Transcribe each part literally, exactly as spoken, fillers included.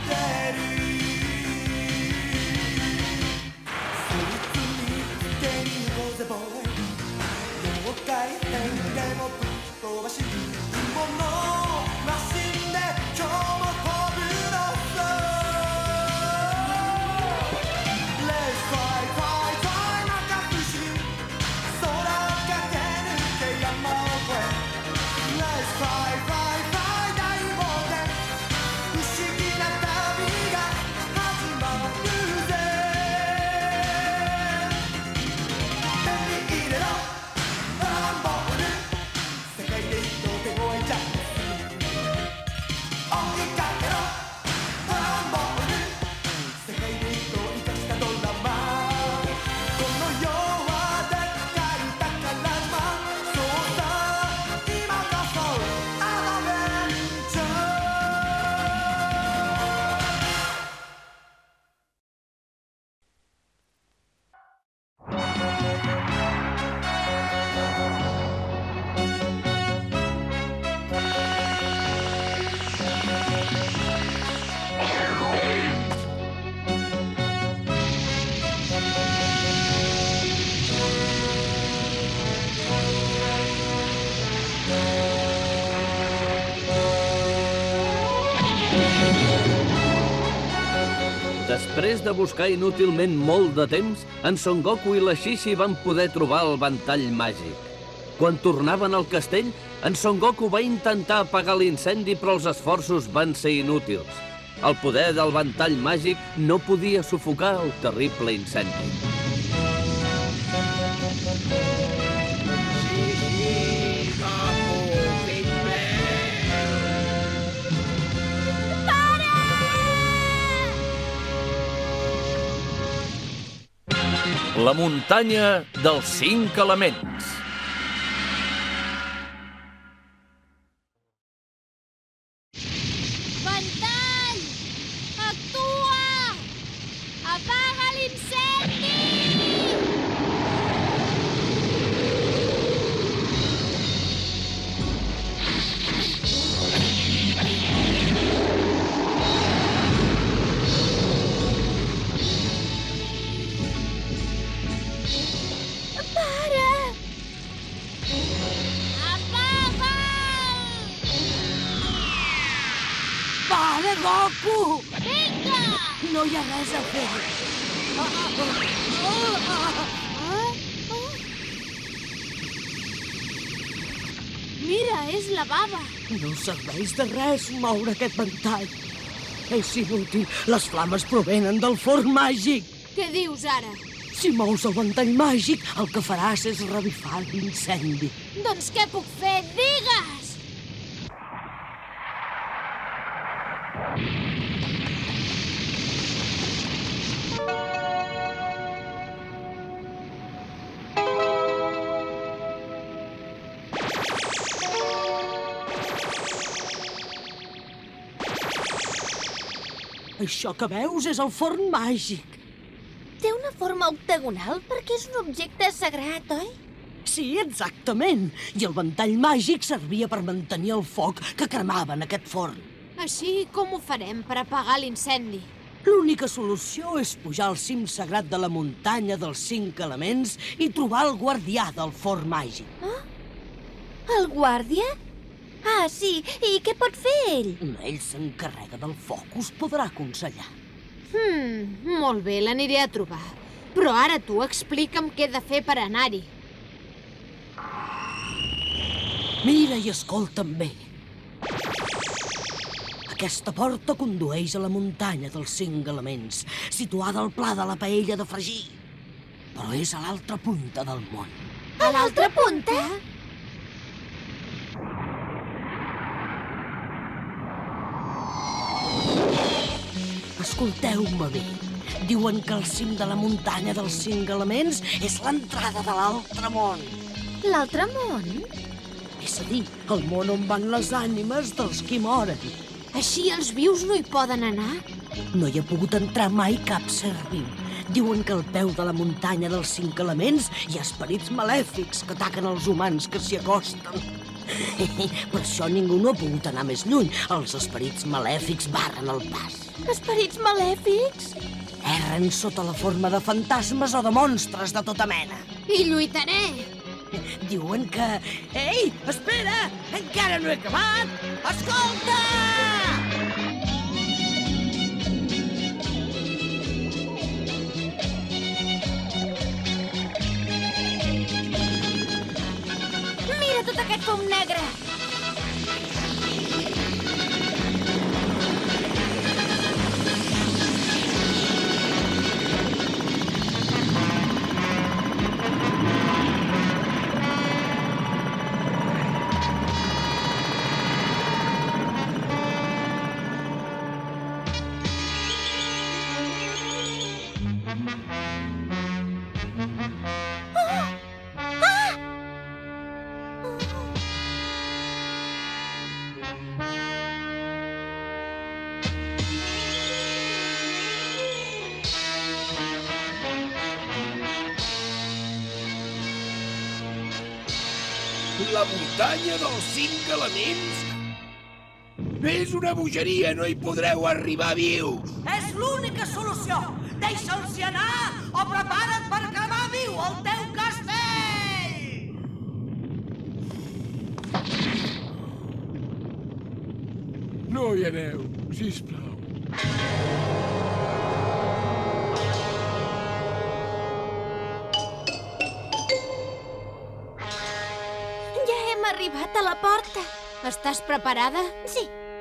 Després de buscar inútilment molt de temps, en Son Goku i la Xixi van poder trobar el ventall màgic. Quan tornaven al castell, en Son Goku va intentar apagar l'incendi, però els esforços van ser inútils. El poder del ventall màgic no podia sufocar el terrible incendi. La muntanya dels cinc elements. Ventall! Actua! Apaga l'incendi! Para, Goku! Vinga! No hi ha res a fer. Mira, és la bava. No serveix de res moure aquest ventall. És inútil. Les flames provenen del forn màgic. Què dius ara? Si mous el ventall màgic, el que faràs és revifar l'incendi. Doncs què puc fer? Digues! Això que veus és el forn màgic. Té una forma octagonal perquè és un objecte sagrat, oi? Sí, exactament. I el ventall màgic servia per mantenir el foc que cremava en aquest forn. Així com ho farem per apagar l'incendi? L'única solució és pujar al cim sagrat de la muntanya dels cinc elements i trobar el guardià del forn màgic. Ah? El guàrdia? Ah, sí. I què pot fer ell? Ell s'encarrega del foc, us podrà aconsellar. Hmm, molt bé, l'aniré a trobar. Però ara tu explica'm què he de fer per anar-hi. Mira i escolta'm bé. Aquesta porta condueix a la muntanya dels cinc elements, situada al pla de la paella de fregir. Però és a l'altra punta del món. A l'altra punta? Escolteu-me bé. Diuen que el cim de la muntanya dels cinc elements és l'entrada de l'altre món. L'altre món? És a dir, el món on van les ànimes dels qui moren. Així els vius no hi poden anar? No hi ha pogut entrar mai cap ser viu. Diuen que al peu de la muntanya dels cinc elements hi ha esperits malèfics que ataquen els humans que s'hi acosten. Per això ningú no ha pogut anar més lluny. Els esperits malèfics barren el pas. Esperits malèfics? Erren sota la forma de fantasmes o de monstres de tota mena. I lluitaré. Diuen que... Ei, espera! Encara no he acabat! Escolta! Mira tot aquest fum negre! La muntanya dels cinc elements? És una bogeria, no hi podreu arribar vius! És l'única solució! Deixa'ls anar o prepara't per cremar viu el teu castell! No hi aneu, sisplau. Arribat a la porta. Estàs preparada? Sí.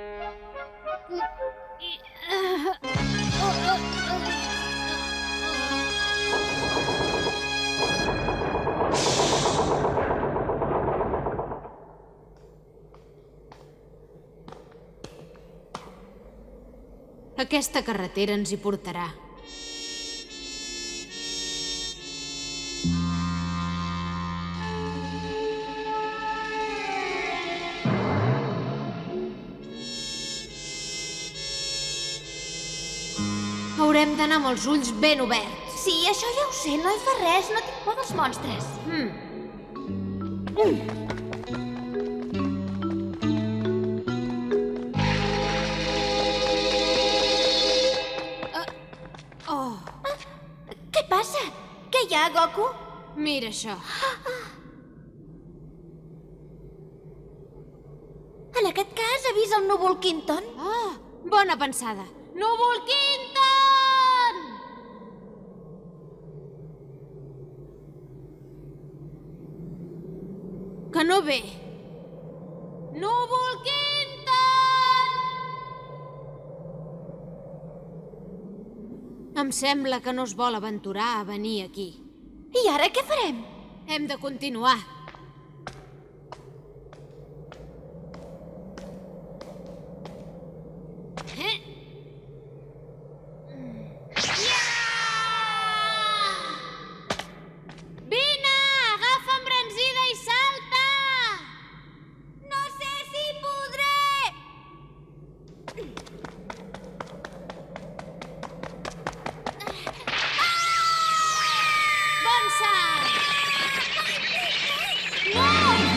Aquesta carretera ens hi portarà. Haurem d'anar amb els ulls ben oberts. Sí, això ja ho sé, no hi fa res, no tinc por dels monstres. Mm. Uh, oh. Ah, què passa? Què hi ha, Goku? Mira això. En aquest cas, ha vist el núvol Quinton? Oh, bona pensada. Núvol Quinton! Que no ve. Núvol Quinton! Em sembla que no es vol aventurar a venir aquí. I ara què farem? Hem de continuar. Eh? Vine! Agafa embranzida i salta! No sé si podré! Bon salt! No!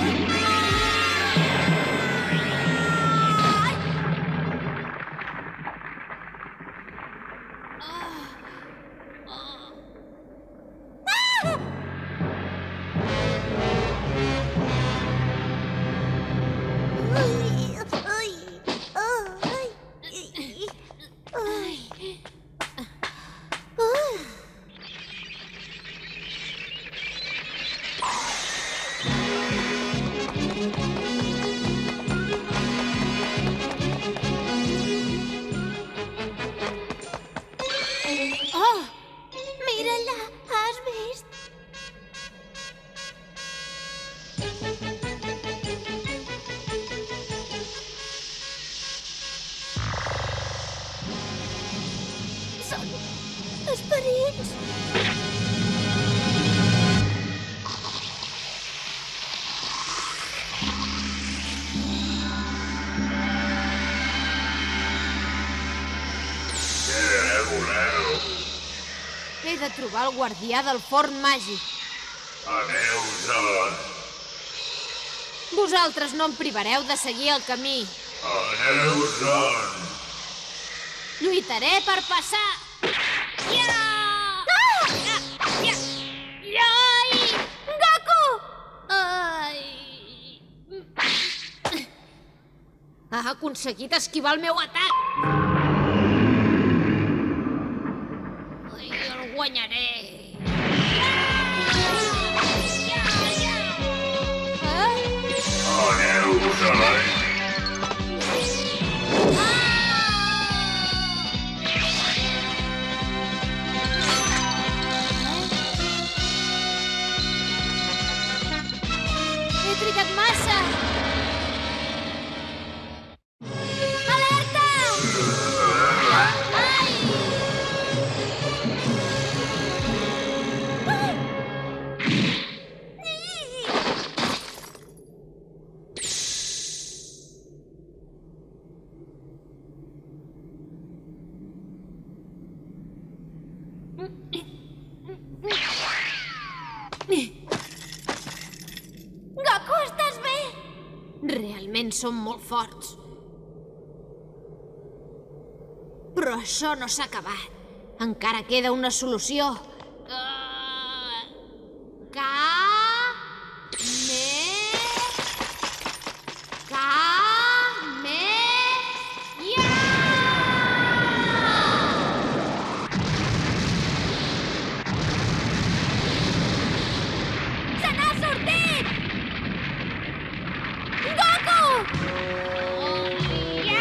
Oh! Mira allà, has vist? Són esperits. He de trobar el guardià del forn màgic. Aneu-se'n! Vosaltres no em privareu de seguir el camí. Aneu-se'n! Lluitaré per passar. Ja! Ja! Ja! Ai! Goku! Ai! Ha aconseguit esquivar el meu atac. Ai, el guanyaré. Aneu-se'n! He trigat massa. Alerta! Ai! Goku, estàs bé? Realment som molt forts. Però això no s'ha acabat. Encara queda una solució. Uh, Ka... Me... Ka... Me... Ja! Se n'ha sortit! Goku! Ja!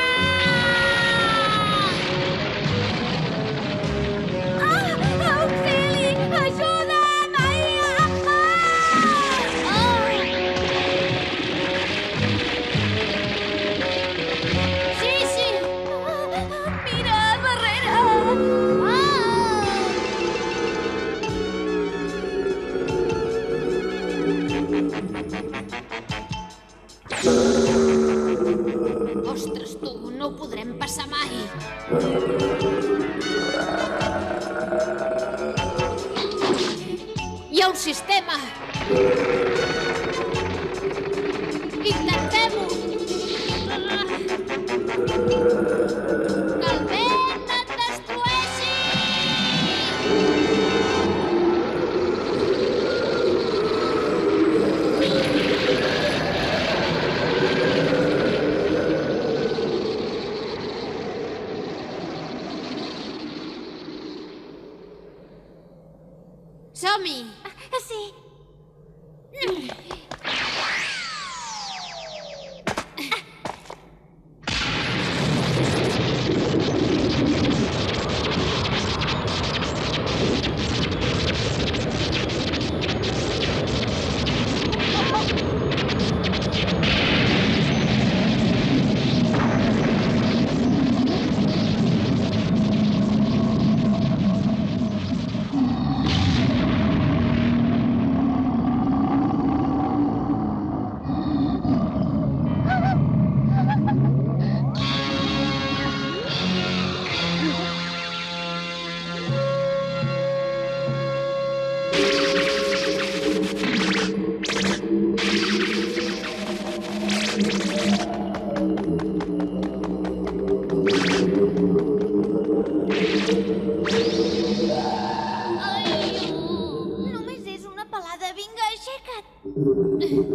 Ah! Auxili! Ajuda'm! Ai! Ah! Sí, sí! Mira, darrere! Ah! Ostres, tu, no ho podrem passar mai. Hi ha un sistema. Intentem-ho. Que el vent et destrueixi. Som-hi. Sí. Ai, només és una pelada. Vinga, aixeca't.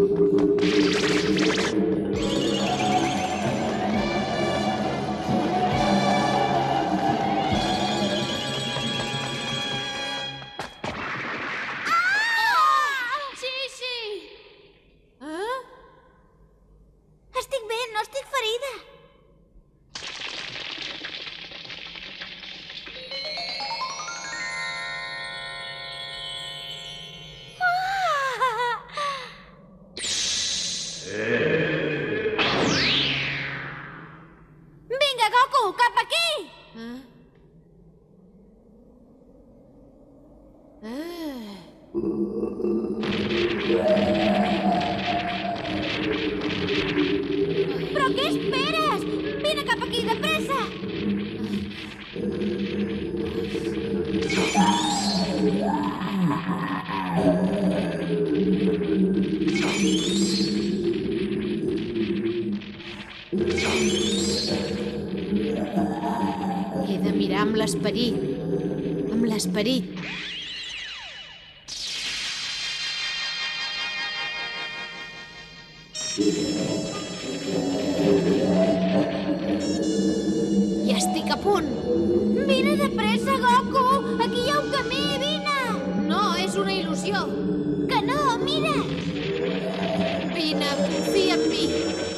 Sí, sí. Eh? Estic bé, no estic ferida. Ah! de mirar amb l'esperit. Amb l'esperit. Ja estic a punt. Vine de pressa, Goku! Aquí hi ha un camí, vine! No, és una il·lusió. Que no, mira! Vine, confia en mi.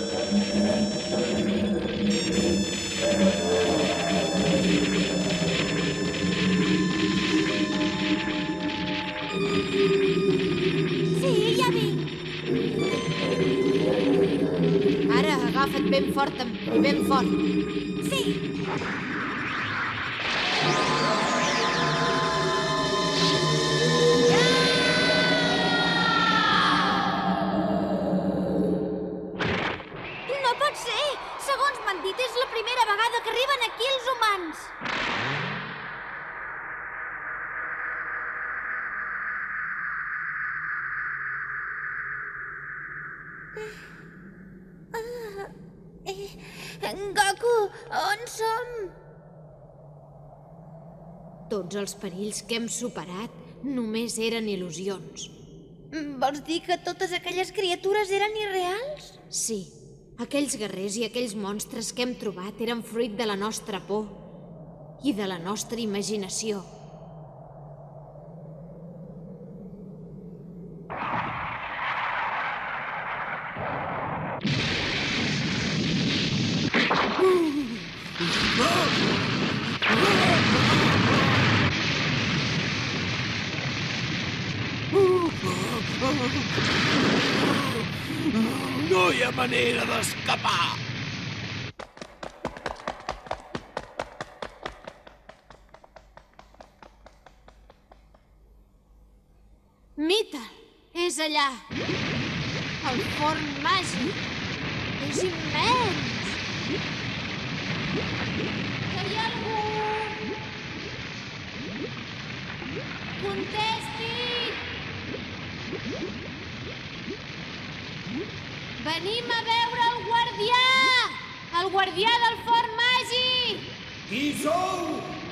Sí, ja vinc. Ara, agafa't ben fort, amb- ben fort. Sí. No pot ser! Segons m'han dit, és la primera vegada que arriben aquí els humans. Goku, on som? Tots els perills que hem superat només eren il·lusions. Vols dir que totes aquelles criatures eren irreals? Sí, aquells guerrers i aquells monstres que hem trobat eren fruit de la nostra por i de la nostra imaginació. No hi ha manera d'escapar! Mita, és allà. El forn màgic. És immens. Que hi ha algú? Contesti! Venim a veure el guardià! El guardià del forn màgic! Qui sou?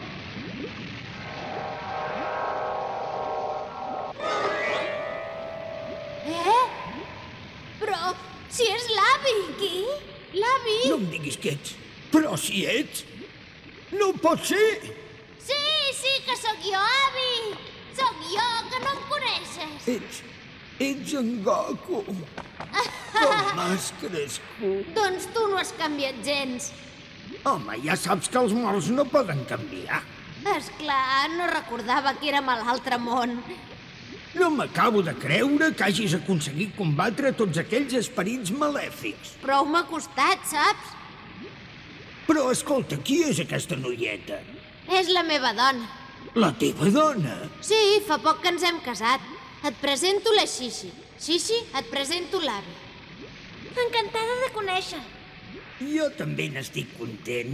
Eh? Però si és l'avi! Qui? L'avi! No em diguis que ets. Però si ets... No pot ser! Sí, sí que sóc jo, avi! Sóc jo, que no em coneixes! Ets... ets en Goku. Com has crescut. Doncs tu no has canviat gens. Home, ja saps que els morts no poden canviar. És clar, no recordava que érem a l'altre món. No m'acabo de creure que hagis aconseguit combatre tots aquells esperits malèfics. Prou m'ha costat, saps? Però escolta, qui és aquesta noieta? És la meva dona. La teva dona? Sí, fa poc que ens hem casat. Et presento la Xixi. Xixi, et presento l'avi. Encantada de conèixer. Jo també n'estic content.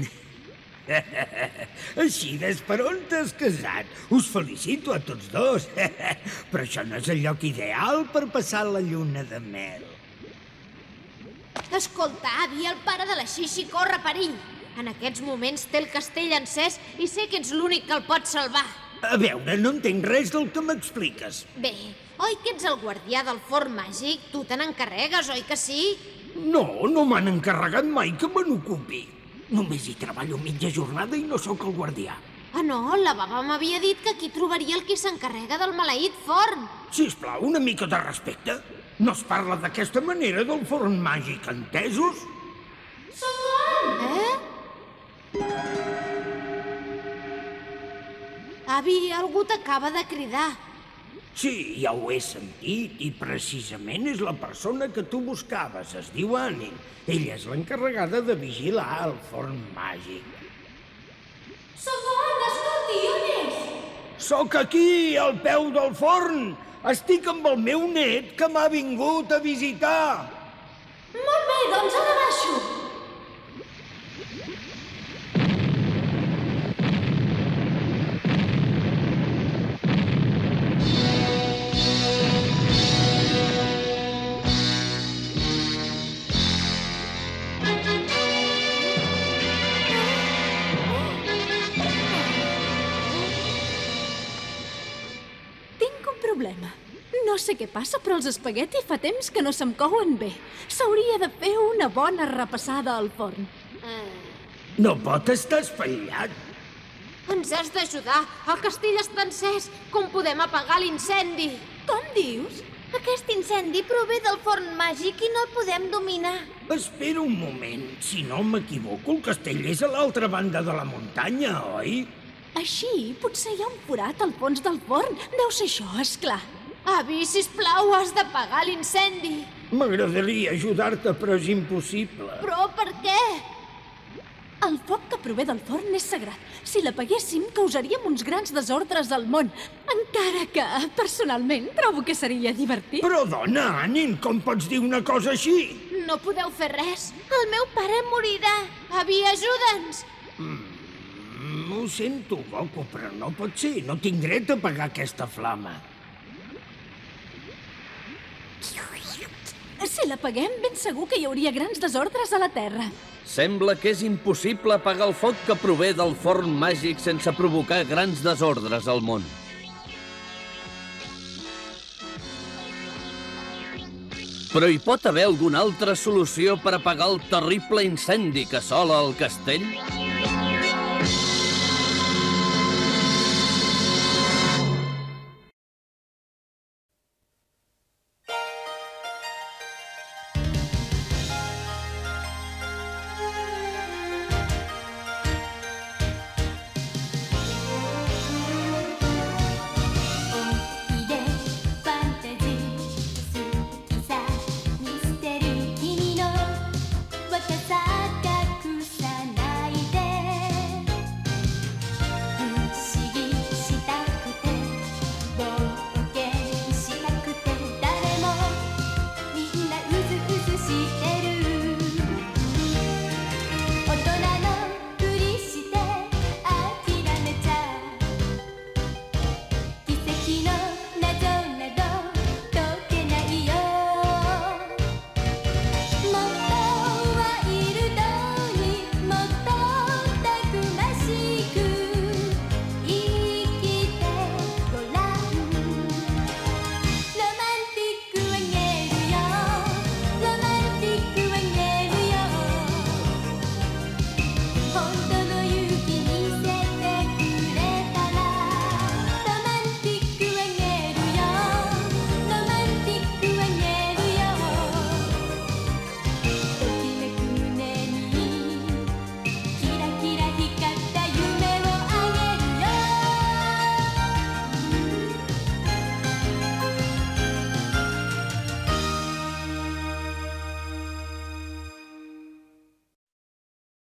Així d'esperon t'has casat. Us felicito a tots dos. Però això no és el lloc ideal per passar la lluna de mel. Escolta, avi, el pare de la Xixi corre perill. En aquests moments té el castell encès i sé que ets l'únic que el pot salvar. A veure, no entenc res del que m'expliques. Bé, oi que ets el guardià del forn màgic? Tu te n'encarregues, oi que sí? No, no m'han encarregat mai que me n'ocupi. Només hi treballo mitja jornada i no sóc el guardià. Ah, no, la baba m'havia dit que aquí trobaria el qui s'encarrega del maleït forn. Sisplau, una mica de respecte. No es parla d'aquesta manera del forn màgic, entesos? Eh? Avi, algú t'acaba de cridar. Sí, ja ho he sentit, i precisament és la persona que tu buscaves. Es diu Annie. Ella és l'encarregada de vigilar el forn màgic. Segon, escolti, on és? Sóc aquí, al peu del forn. Estic amb el meu net, que m'ha vingut a visitar. Molt bé, doncs ara baixo. problema. No sé què passa, però els espagueti fa temps que no se'm couen bé. S'hauria de fer una bona repassada al forn. No pot estar espatllat. Ens has d'ajudar. El castell està encès. Com podem apagar l'incendi? Com dius? Aquest incendi prové del forn màgic i no el podem dominar. Espera un moment. Si no m'equivoco, el castell és a l'altra banda de la muntanya, oi? Així, potser hi ha un forat al fons del forn. Deu ser això, esclar. Avi, sisplau, has d'apagar l'incendi. M'agradaria ajudar-te, però és impossible. Però per què? El foc que prové del forn és sagrat. Si l'apaguéssim, causaríem uns grans desordres al món. Encara que, personalment, trobo que seria divertit. Però, dona, Annin, com pots dir una cosa així? No podeu fer res. El meu pare morirà. Avi, ajuda'ns. Mm, ho sento, Goku, però no pot ser. No tinc dret a apagar aquesta flama. Si l'apaguem, ben segur que hi hauria grans desordres a la Terra. Sembla que és impossible apagar el foc que prové del forn màgic sense provocar grans desordres al món. Però hi pot haver alguna altra solució per apagar el terrible incendi que assola el castell?